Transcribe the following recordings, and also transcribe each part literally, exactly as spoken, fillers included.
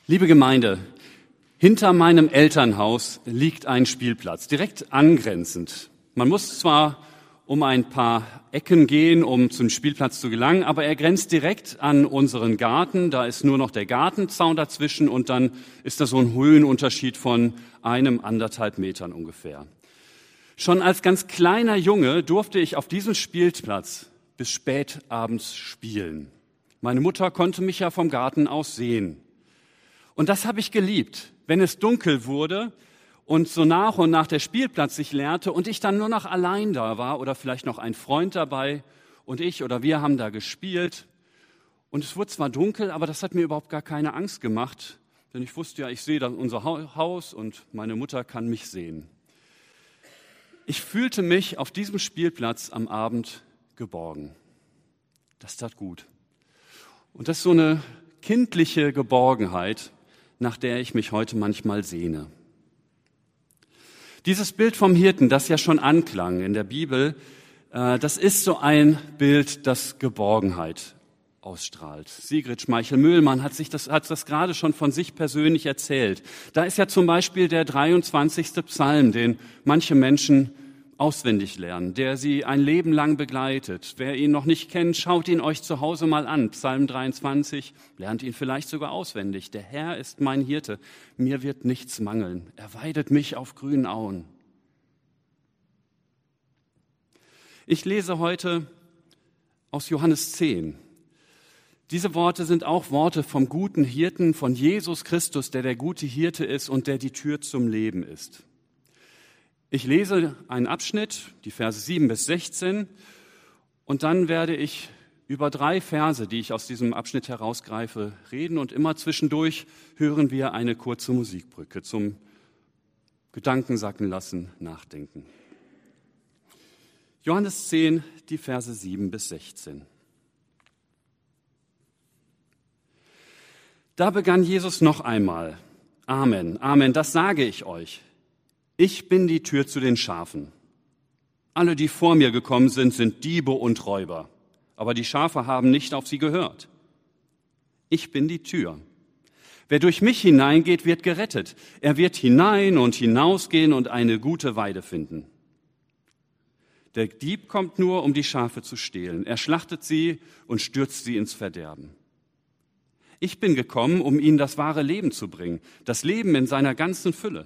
Liebe Gemeinde, hinter meinem Elternhaus liegt ein Spielplatz, direkt angrenzend. Man muss zwar um ein paar Ecken gehen, um zum Spielplatz zu gelangen, aber er grenzt direkt an unseren Garten. Da ist nur noch der Gartenzaun dazwischen und dann ist da so ein Höhenunterschied von einem, anderthalb Metern ungefähr. Schon als ganz kleiner Junge durfte ich auf diesem Spielplatz bis spät abends spielen. Meine Mutter konnte mich ja vom Garten aus sehen. Und das habe ich geliebt, wenn es dunkel wurde und so nach und nach der Spielplatz sich leerte und ich dann nur noch allein da war oder vielleicht noch ein Freund dabei und ich oder wir haben da gespielt. Und es wurde zwar dunkel, aber das hat mir überhaupt gar keine Angst gemacht, denn ich wusste ja, ich sehe dann unser Haus und meine Mutter kann mich sehen. Ich fühlte mich auf diesem Spielplatz am Abend geborgen. Das tat gut. Und das ist so eine kindliche Geborgenheit, nach der ich mich heute manchmal sehne. Dieses Bild vom Hirten, das ja schon anklang in der Bibel, das ist so ein Bild, das Geborgenheit ausstrahlt. Sigrid Schmeichel-Mühlmann hat sich das, hat das gerade schon von sich persönlich erzählt. Da ist ja zum Beispiel der dreiundzwanzigste Psalm, den manche Menschen auswendig lernen, der sie ein Leben lang begleitet. Wer ihn noch nicht kennt, schaut ihn euch zu Hause mal an. Psalm dreiundzwanzig, lernt ihn vielleicht sogar auswendig. Der Herr ist mein Hirte, mir wird nichts mangeln. Er weidet mich auf grünen Auen. Ich lese heute aus Johannes zehn. Diese Worte sind auch Worte vom guten Hirten, von Jesus Christus, der der gute Hirte ist und der die Tür zum Leben ist. Ich lese einen Abschnitt, die Verse sieben bis sechzehn, und dann werde ich über drei Verse, die ich aus diesem Abschnitt herausgreife, reden und immer zwischendurch hören wir eine kurze Musikbrücke zum Gedanken sacken lassen, nachdenken. Johannes zehn, die Verse sieben bis sechzehn. Da begann Jesus noch einmal. Amen, Amen, das sage ich euch. Ich bin die Tür zu den Schafen. Alle, die vor mir gekommen sind, sind Diebe und Räuber. Aber die Schafe haben nicht auf sie gehört. Ich bin die Tür. Wer durch mich hineingeht, wird gerettet. Er wird hinein und hinausgehen und eine gute Weide finden. Der Dieb kommt nur, um die Schafe zu stehlen. Er schlachtet sie und stürzt sie ins Verderben. Ich bin gekommen, um ihnen das wahre Leben zu bringen, das Leben in seiner ganzen Fülle.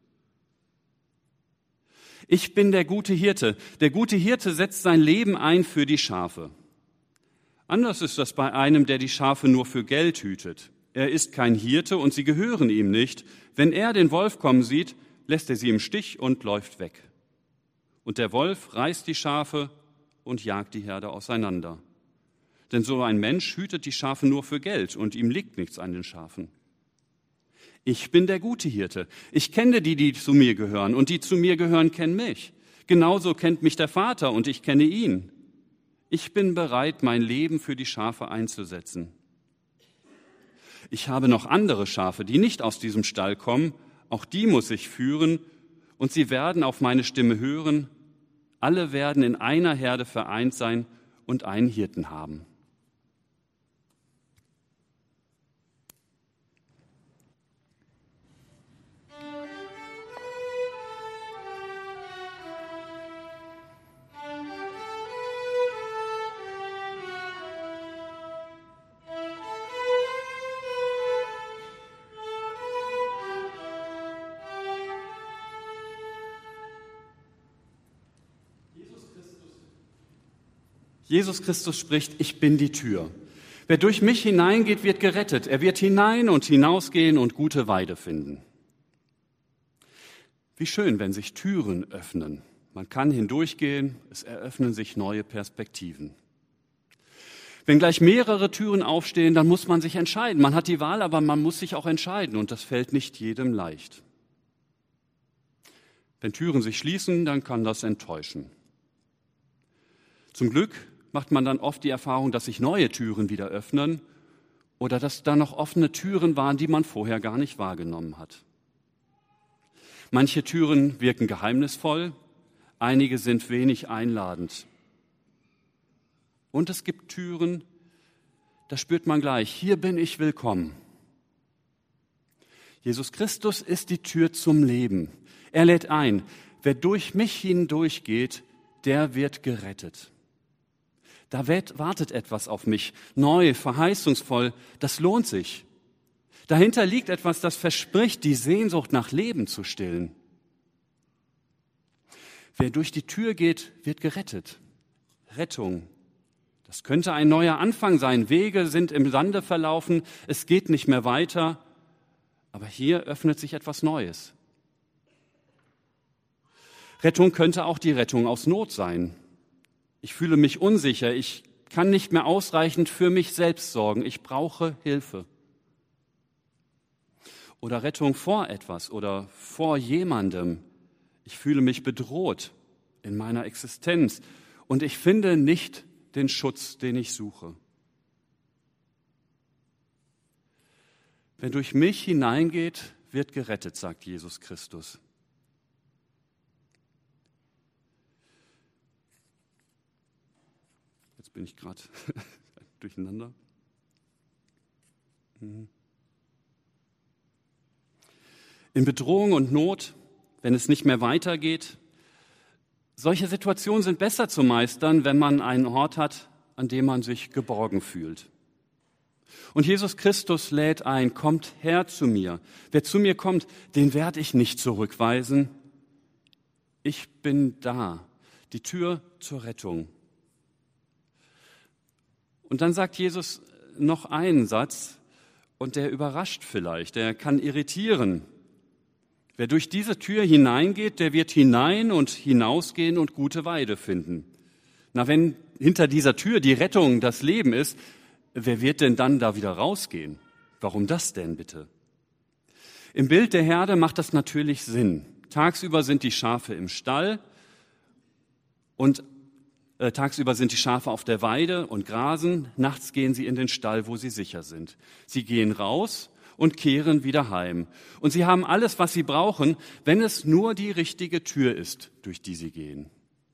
Ich bin der gute Hirte. Der gute Hirte setzt sein Leben ein für die Schafe. Anders ist das bei einem, der die Schafe nur für Geld hütet. Er ist kein Hirte und sie gehören ihm nicht. Wenn er den Wolf kommen sieht, lässt er sie im Stich und läuft weg. Und der Wolf reißt die Schafe und jagt die Herde auseinander. Denn so ein Mensch hütet die Schafe nur für Geld und ihm liegt nichts an den Schafen. Ich bin der gute Hirte. Ich kenne die, die zu mir gehören, und die zu mir gehören, kennen mich. Genauso kennt mich der Vater, und ich kenne ihn. Ich bin bereit, mein Leben für die Schafe einzusetzen. Ich habe noch andere Schafe, die nicht aus diesem Stall kommen. Auch die muss ich führen, und sie werden auf meine Stimme hören. Alle werden in einer Herde vereint sein und einen Hirten haben. Jesus Christus spricht, ich bin die Tür. Wer durch mich hineingeht, wird gerettet. Er wird hinein und hinausgehen und gute Weide finden. Wie schön, wenn sich Türen öffnen. Man kann hindurchgehen, es eröffnen sich neue Perspektiven. Wenn gleich mehrere Türen aufstehen, dann muss man sich entscheiden. Man hat die Wahl, aber man muss sich auch entscheiden und das fällt nicht jedem leicht. Wenn Türen sich schließen, dann kann das enttäuschen. Zum Glück macht man dann oft die Erfahrung, dass sich neue Türen wieder öffnen oder dass da noch offene Türen waren, die man vorher gar nicht wahrgenommen hat. Manche Türen wirken geheimnisvoll, einige sind wenig einladend. Und es gibt Türen, da spürt man gleich, hier bin ich willkommen. Jesus Christus ist die Tür zum Leben. Er lädt ein, wer durch mich hindurchgeht, der wird gerettet. Da wartet etwas auf mich, neu, verheißungsvoll, das lohnt sich. Dahinter liegt etwas, das verspricht, die Sehnsucht nach Leben zu stillen. Wer durch die Tür geht, wird gerettet. Rettung. Das könnte ein neuer Anfang sein. Wege sind im Sande verlaufen, es geht nicht mehr weiter. Aber hier öffnet sich etwas Neues. Rettung könnte auch die Rettung aus Not sein. Ich fühle mich unsicher, ich kann nicht mehr ausreichend für mich selbst sorgen, ich brauche Hilfe. Oder Rettung vor etwas oder vor jemandem. Ich fühle mich bedroht in meiner Existenz und ich finde nicht den Schutz, den ich suche. Wer durch mich hineingeht, wird gerettet, sagt Jesus Christus. Jetzt bin ich gerade durcheinander. In Bedrohung und Not, wenn es nicht mehr weitergeht, solche Situationen sind besser zu meistern, wenn man einen Ort hat, an dem man sich geborgen fühlt. Und Jesus Christus lädt ein, kommt her zu mir. Wer zu mir kommt, den werde ich nicht zurückweisen. Ich bin da, die Tür zur Rettung. Und dann sagt Jesus noch einen Satz, und der überrascht vielleicht, der kann irritieren. Wer durch diese Tür hineingeht, der wird hinein und hinausgehen und gute Weide finden. Na, wenn hinter dieser Tür die Rettung das Leben ist, wer wird denn dann da wieder rausgehen? Warum das denn bitte? Im Bild der Herde macht das natürlich Sinn. Tagsüber sind die Schafe im Stall und äh, tagsüber sind die Schafe auf der Weide und grasen. Nachts gehen sie in den Stall, wo sie sicher sind. Sie gehen raus und kehren wieder heim. Und sie haben alles, was sie brauchen, wenn es nur die richtige Tür ist, durch die sie gehen.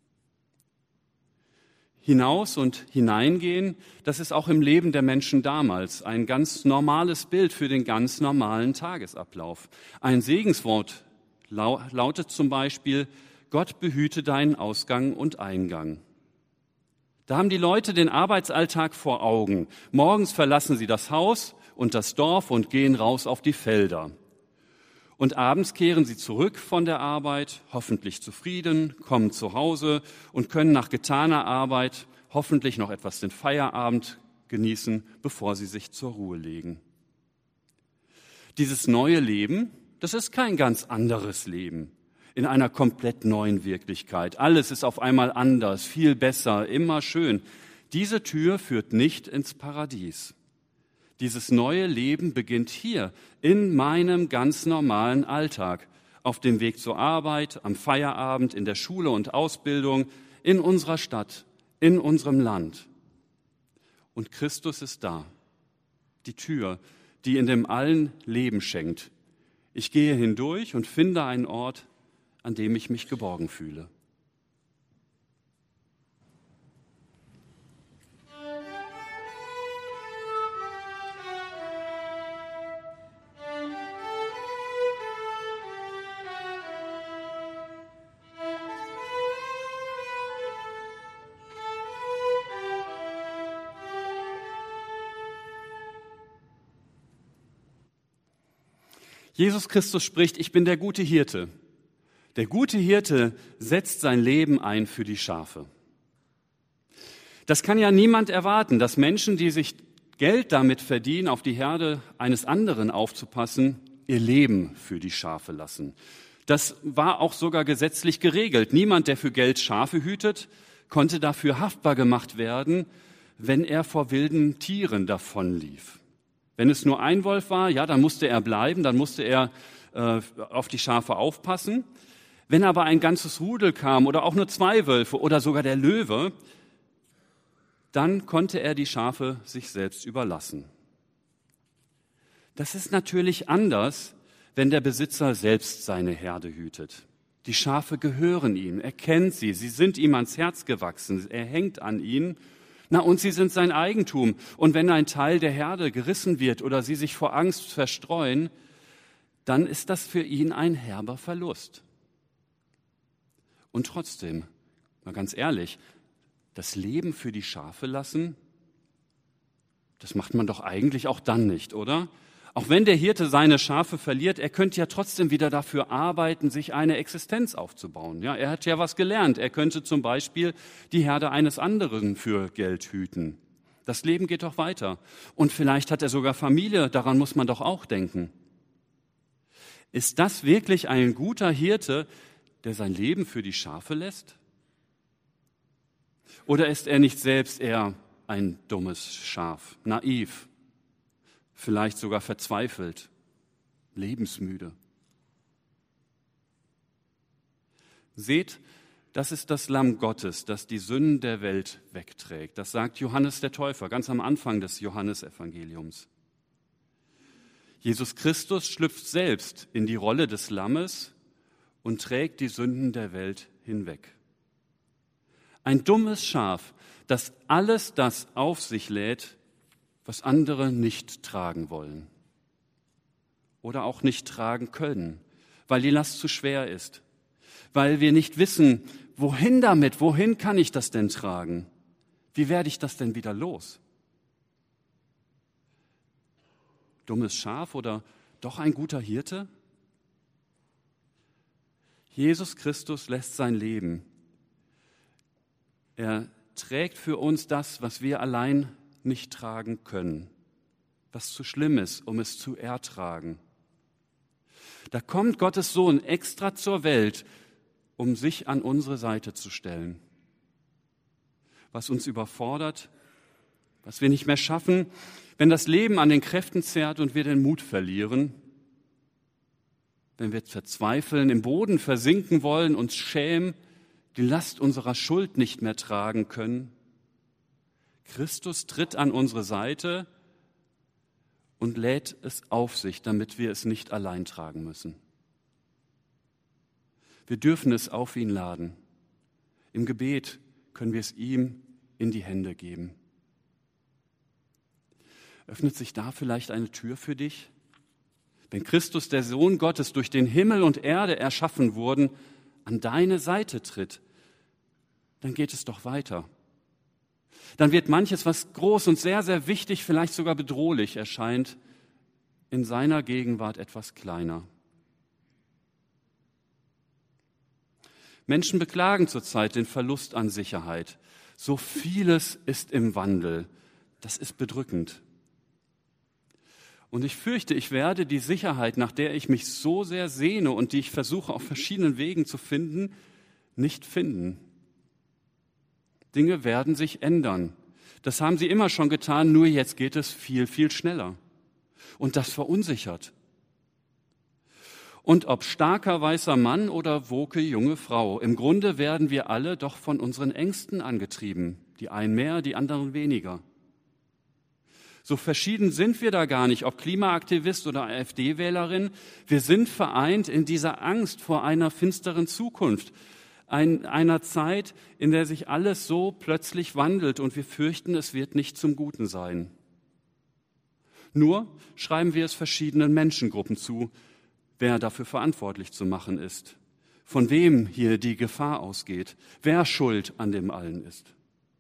Hinaus und hineingehen, das ist auch im Leben der Menschen damals ein ganz normales Bild für den ganz normalen Tagesablauf. Ein Segenswort lautet zum Beispiel, Gott behüte deinen Ausgang und Eingang. Da haben die Leute den Arbeitsalltag vor Augen. Morgens verlassen sie das Haus und das Dorf und gehen raus auf die Felder. Und abends kehren sie zurück von der Arbeit, hoffentlich zufrieden, kommen zu Hause und können nach getaner Arbeit hoffentlich noch etwas den Feierabend genießen, bevor sie sich zur Ruhe legen. Dieses neue Leben, das ist kein ganz anderes Leben, in einer komplett neuen Wirklichkeit. Alles ist auf einmal anders, viel besser, immer schön. Diese Tür führt nicht ins Paradies. Dieses neue Leben beginnt hier, in meinem ganz normalen Alltag, auf dem Weg zur Arbeit, am Feierabend, in der Schule und Ausbildung, in unserer Stadt, in unserem Land. Und Christus ist da, die Tür, die in dem allen Leben schenkt. Ich gehe hindurch und finde einen Ort, an dem ich mich geborgen fühle. Jesus Christus spricht, ich bin der gute Hirte. Der gute Hirte setzt sein Leben ein für die Schafe. Das kann ja niemand erwarten, dass Menschen, die sich Geld damit verdienen, auf die Herde eines anderen aufzupassen, ihr Leben für die Schafe lassen. Das war auch sogar gesetzlich geregelt. Niemand, der für Geld Schafe hütet, konnte dafür haftbar gemacht werden, wenn er vor wilden Tieren davonlief. Wenn es nur ein Wolf war, ja, dann musste er bleiben, dann musste er äh, auf die Schafe aufpassen. Wenn aber ein ganzes Rudel kam oder auch nur zwei Wölfe oder sogar der Löwe, dann konnte er die Schafe sich selbst überlassen. Das ist natürlich anders, wenn der Besitzer selbst seine Herde hütet. Die Schafe gehören ihm, er kennt sie, sie sind ihm ans Herz gewachsen, er hängt an ihnen. Na, und sie sind sein Eigentum. Und wenn ein Teil der Herde gerissen wird oder sie sich vor Angst verstreuen, dann ist das für ihn ein herber Verlust. Und trotzdem, mal ganz ehrlich, das Leben für die Schafe lassen, das macht man doch eigentlich auch dann nicht, oder? Auch wenn der Hirte seine Schafe verliert, er könnte ja trotzdem wieder dafür arbeiten, sich eine Existenz aufzubauen. Ja, er hat ja was gelernt. Er könnte zum Beispiel die Herde eines anderen für Geld hüten. Das Leben geht doch weiter. Und vielleicht hat er sogar Familie, daran muss man doch auch denken. Ist das wirklich ein guter Hirte, der sein Leben für die Schafe lässt? Oder ist er nicht selbst eher ein dummes Schaf, naiv, vielleicht sogar verzweifelt, lebensmüde? Seht, das ist das Lamm Gottes, das die Sünden der Welt wegträgt. Das sagt Johannes der Täufer ganz am Anfang des Johannesevangeliums. Jesus Christus schlüpft selbst in die Rolle des Lammes und trägt die Sünden der Welt hinweg. Ein dummes Schaf, das alles das auf sich lädt, was andere nicht tragen wollen oder auch nicht tragen können, weil die Last zu schwer ist, weil wir nicht wissen, wohin damit, wohin kann ich das denn tragen, wie werde ich das denn wieder los? Dummes Schaf oder doch ein guter Hirte? Jesus Christus lässt sein Leben. Er trägt für uns das, was wir allein nicht tragen können, was zu schlimm ist, um es zu ertragen. Da kommt Gottes Sohn extra zur Welt, um sich an unsere Seite zu stellen. Was uns überfordert, was wir nicht mehr schaffen, wenn das Leben an den Kräften zerrt und wir den Mut verlieren, wenn wir verzweifeln, im Boden versinken wollen, uns schämen, die Last unserer Schuld nicht mehr tragen können. Christus tritt an unsere Seite und lädt es auf sich, damit wir es nicht allein tragen müssen. Wir dürfen es auf ihn laden. Im Gebet können wir es ihm in die Hände geben. Öffnet sich da vielleicht eine Tür für dich? Wenn Christus, der Sohn Gottes, durch den Himmel und Erde erschaffen wurden, an deine Seite tritt, dann geht es doch weiter. Dann wird manches, was groß und sehr, sehr wichtig, vielleicht sogar bedrohlich erscheint, in seiner Gegenwart etwas kleiner. Menschen beklagen zurzeit den Verlust an Sicherheit. So vieles ist im Wandel. Das ist bedrückend. Und ich fürchte, ich werde die Sicherheit, nach der ich mich so sehr sehne und die ich versuche auf verschiedenen Wegen zu finden, nicht finden. Dinge werden sich ändern. Das haben sie immer schon getan, nur jetzt geht es viel, viel schneller. Und das verunsichert. Und ob starker weißer Mann oder woke junge Frau, im Grunde werden wir alle doch von unseren Ängsten angetrieben. Die einen mehr, die anderen weniger. So verschieden sind wir da gar nicht, ob Klimaaktivist oder AfD-Wählerin. Wir sind vereint in dieser Angst vor einer finsteren Zukunft. Ein, einer Zeit, in der sich alles so plötzlich wandelt und wir fürchten, es wird nicht zum Guten sein. Nur schreiben wir es verschiedenen Menschengruppen zu, wer dafür verantwortlich zu machen ist, von wem hier die Gefahr ausgeht, wer schuld an dem allen ist.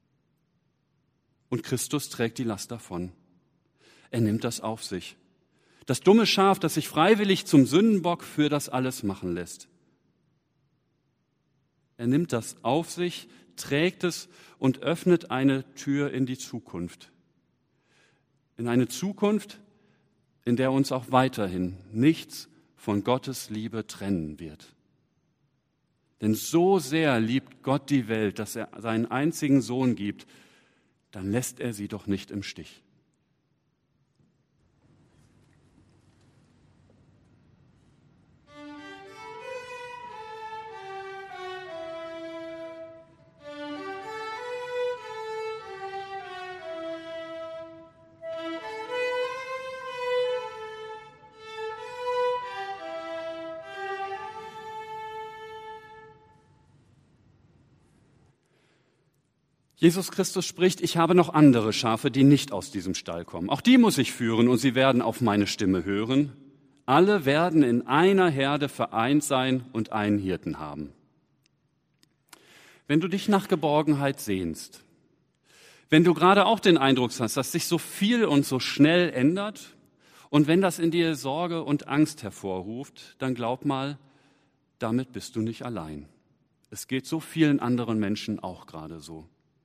Und Christus trägt die Last davon. Er nimmt das auf sich. Das dumme Schaf, das sich freiwillig zum Sündenbock für das alles machen lässt. Er nimmt das auf sich, trägt es und öffnet eine Tür in die Zukunft. In eine Zukunft, in der uns auch weiterhin nichts von Gottes Liebe trennen wird. Denn so sehr liebt Gott die Welt, dass er seinen einzigen Sohn gibt, dann lässt er sie doch nicht im Stich. Jesus Christus spricht, ich habe noch andere Schafe, die nicht aus diesem Stall kommen. Auch die muss ich führen und sie werden auf meine Stimme hören. Alle werden in einer Herde vereint sein und einen Hirten haben. Wenn du dich nach Geborgenheit sehnst, wenn du gerade auch den Eindruck hast, dass sich so viel und so schnell ändert und wenn das in dir Sorge und Angst hervorruft, dann glaub mal, damit bist du nicht allein. Es geht so vielen anderen Menschen auch gerade so.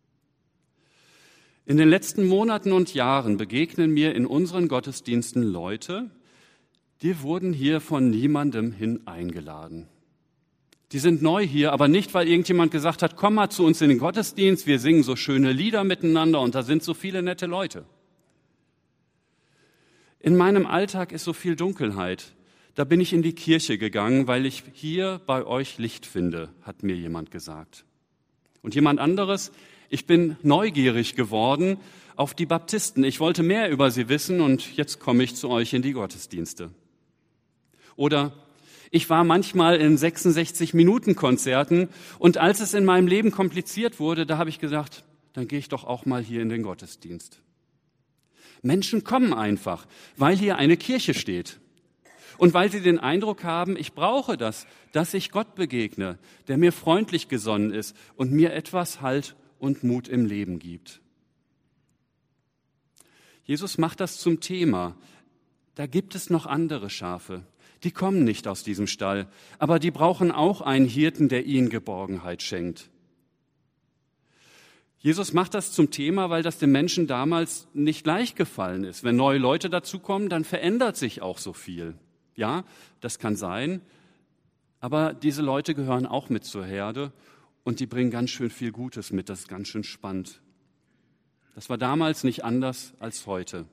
In den letzten Monaten und Jahren begegnen mir in unseren Gottesdiensten Leute, die wurden hier von niemandem hin eingeladen. Die sind neu hier, aber nicht, weil irgendjemand gesagt hat, komm mal zu uns in den Gottesdienst, wir singen so schöne Lieder miteinander und da sind so viele nette Leute. In meinem Alltag ist so viel Dunkelheit. Da bin ich in die Kirche gegangen, weil ich hier bei euch Licht finde, hat mir jemand gesagt. Und jemand anderes, ich bin neugierig geworden auf die Baptisten. Ich wollte mehr über sie wissen und jetzt komme ich zu euch in die Gottesdienste. Oder ich war manchmal in sechsundsechzig-Minuten-Konzerten und als es in meinem Leben kompliziert wurde, da habe ich gesagt, dann gehe ich doch auch mal hier in den Gottesdienst. Menschen kommen einfach, weil hier eine Kirche steht. Und weil sie den Eindruck haben, ich brauche das, dass ich Gott begegne, der mir freundlich gesonnen ist und mir etwas Halt und Mut im Leben gibt. Jesus macht das zum Thema. Da gibt es noch andere Schafe. Die kommen nicht aus diesem Stall, aber die brauchen auch einen Hirten, der ihnen Geborgenheit schenkt. Jesus macht das zum Thema, weil das den Menschen damals nicht leicht gefallen ist. Wenn neue Leute dazukommen, dann verändert sich auch so viel. Ja, das kann sein, aber diese Leute gehören auch mit zur Herde und die bringen ganz schön viel Gutes mit, das ist ganz schön spannend. Das war damals nicht anders als heute.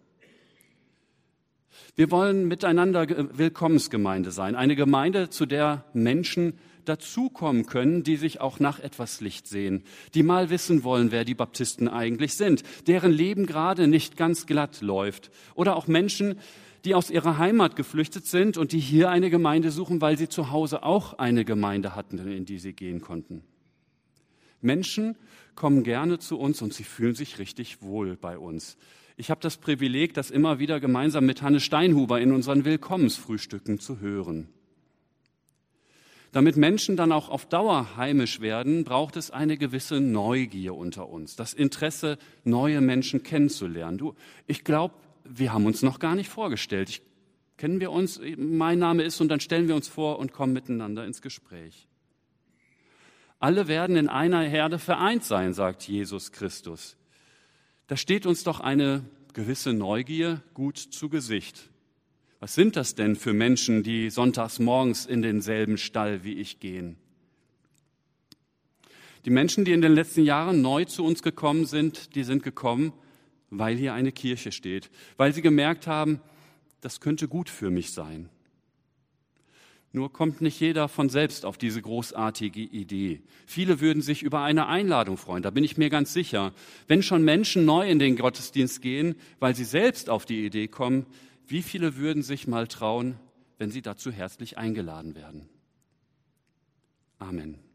Wir wollen miteinander Willkommensgemeinde sein, eine Gemeinde, zu der Menschen dazukommen können, die sich auch nach etwas Licht sehen, die mal wissen wollen, wer die Baptisten eigentlich sind, deren Leben gerade nicht ganz glatt läuft. Oder auch Menschen, die aus ihrer Heimat geflüchtet sind und die hier eine Gemeinde suchen, weil sie zu Hause auch eine Gemeinde hatten, in die sie gehen konnten. Menschen kommen gerne zu uns und sie fühlen sich richtig wohl bei uns. Ich habe das Privileg, das immer wieder gemeinsam mit Hanne Steinhuber in unseren Willkommensfrühstücken zu hören. Damit Menschen dann auch auf Dauer heimisch werden, braucht es eine gewisse Neugier unter uns, das Interesse, neue Menschen kennenzulernen. Du, ich glaube, wir haben uns noch gar nicht vorgestellt. Ich, kennen wir uns? Mein Name ist und dann stellen wir uns vor und kommen miteinander ins Gespräch. Alle werden in einer Herde vereint sein, sagt Jesus Christus. Da steht uns doch eine gewisse Neugier gut zu Gesicht. Was sind das denn für Menschen, die sonntags morgens in denselben Stall wie ich gehen? Die Menschen, die in den letzten Jahren neu zu uns gekommen sind, die sind gekommen, weil hier eine Kirche steht, weil sie gemerkt haben, das könnte gut für mich sein. Nur kommt nicht jeder von selbst auf diese großartige Idee. Viele würden sich über eine Einladung freuen, da bin ich mir ganz sicher. Wenn schon Menschen neu in den Gottesdienst gehen, weil sie selbst auf die Idee kommen, wie viele würden sich mal trauen, wenn sie dazu herzlich eingeladen werden? Amen.